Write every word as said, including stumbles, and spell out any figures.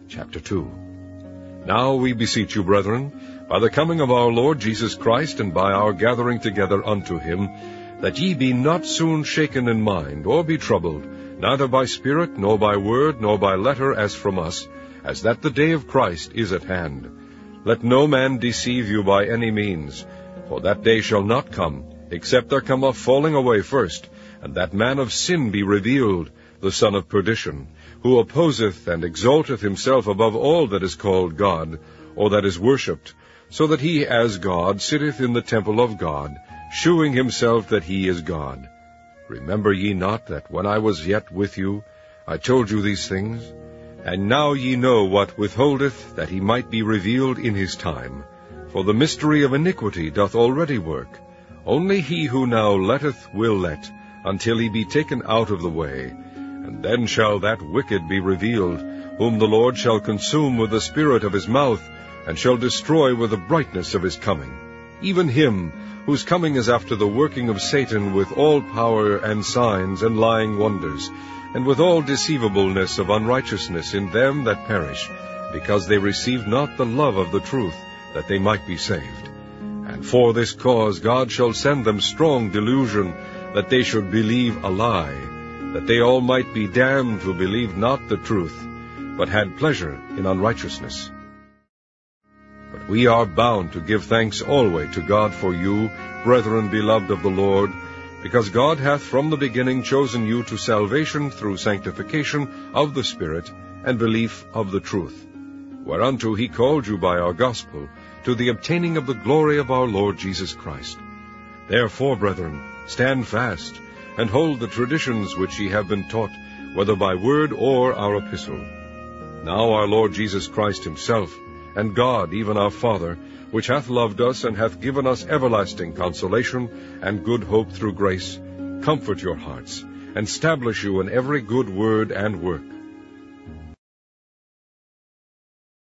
Chapter two. Now we beseech you, brethren, by the coming of our Lord Jesus Christ, and by our gathering together unto him, that ye be not soon shaken in mind, or be troubled, neither by spirit, nor by word, nor by letter as from us, as that the day of Christ is at hand. Let no man deceive you by any means, for that day shall not come, except there come a falling away first, and that man of sin be revealed, the son of perdition, who opposeth and exalteth himself above all that is called God, or that is worshipped, so that he as God sitteth in the temple of God, shewing himself that he is God. Remember ye not that when I was yet with you, I told you these things? And now ye know what withholdeth, that he might be revealed in his time. For the mystery of iniquity doth already work. Only he who now letteth will let, until he be taken out of the way. And then shall that wicked be revealed, whom the Lord shall consume with the spirit of his mouth, and shall destroy with the brightness of his coming. Even him, whose coming is after the working of Satan with all power and signs and lying wonders, and with all deceivableness of unrighteousness in them that perish, because they received not the love of the truth, that they might be saved. And for this cause God shall send them strong delusion, that they should believe a lie, that they all might be damned who believed not the truth, but had pleasure in unrighteousness. But we are bound to give thanks always to God for you, brethren beloved of the Lord, because God hath from the beginning chosen you to salvation through sanctification of the Spirit and belief of the truth, whereunto he called you by our gospel, to the obtaining of the glory of our Lord Jesus Christ. Therefore, brethren, stand fast, and hold the traditions which ye have been taught, whether by word or our epistle. Now our Lord Jesus Christ himself, and God, even our Father, which hath loved us, and hath given us everlasting consolation and good hope through grace, comfort your hearts, and establish you in every good word and work,